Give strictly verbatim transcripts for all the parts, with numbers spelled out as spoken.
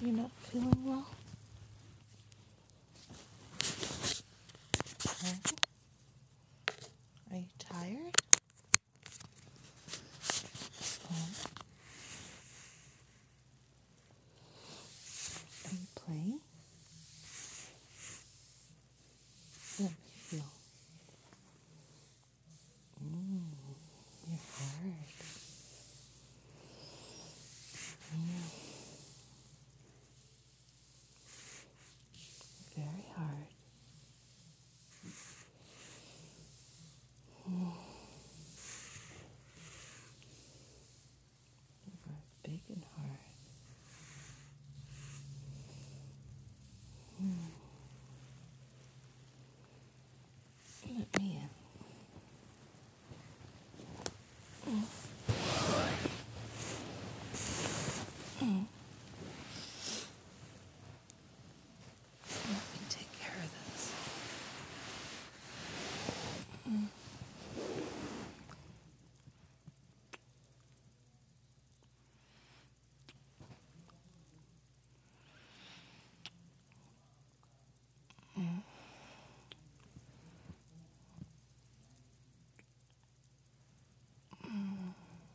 you not feeling well? Okay. Are you tired? Oh. Are you playing? Let me feel. Mm, you're hard. Mm. Very hard. Mm. You are big and hard. Mm. Let me in. Mm. Mm. Let me take care of this. Mm. Mm. Mm.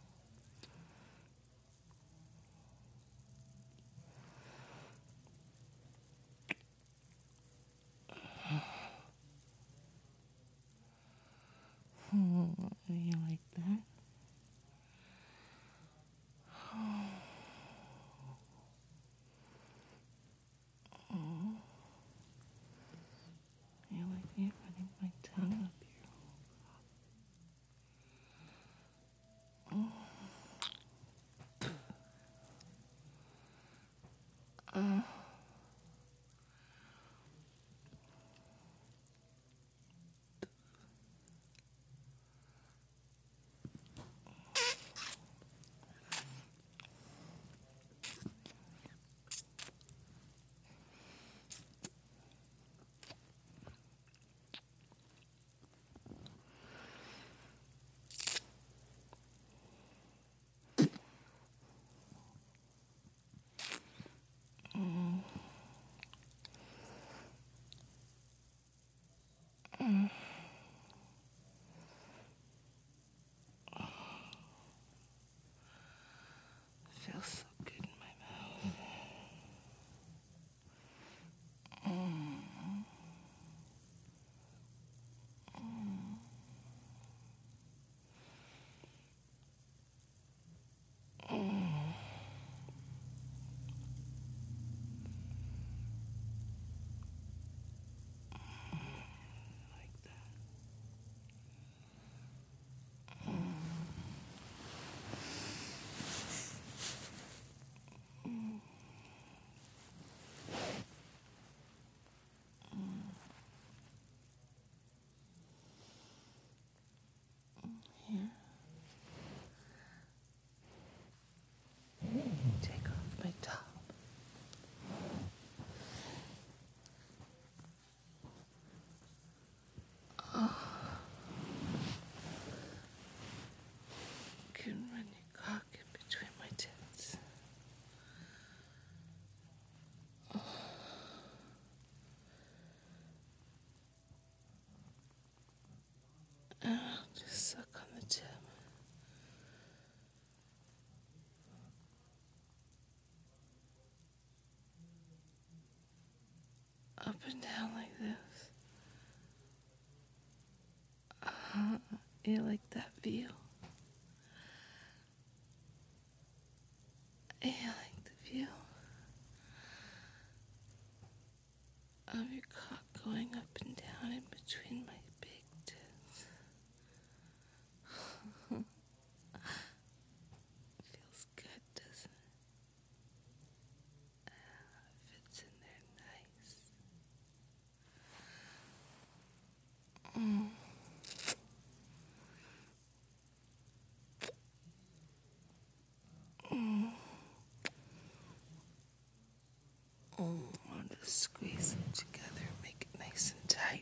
Mm. You like that? Mm. You like me running my tongue up your. Mm. Uh. Mm. Mm. Feels so good in my mouth. Mm. Mm. Like that. Mm. Here. Take off my top. Oh. Can run your cock in between my tits. Oh. And I'll just suck on the tip. Up and down like this. Uh, you like that view? You like the view of your cock going up and down in between my big tits? Feels good, doesn't it? Uh, fits in there nice. Mm. Mm. Mm. I'll just squeeze them together, make it nice and tight.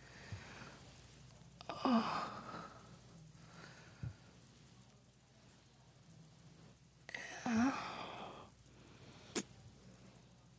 Oh. Yeah.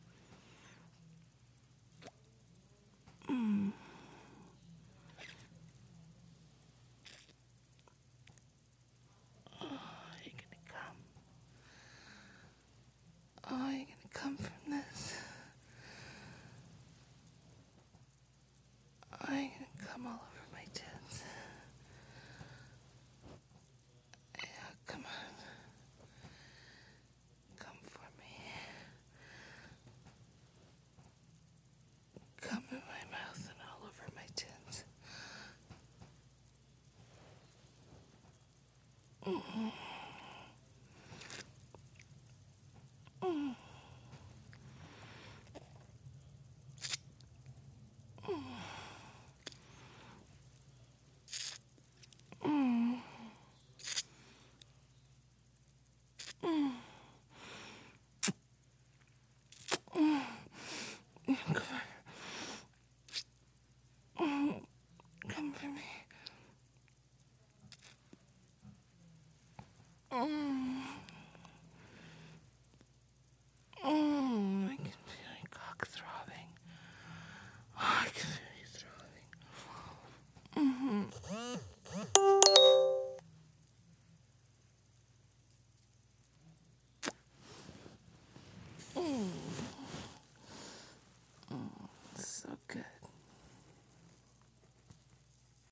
Come for me.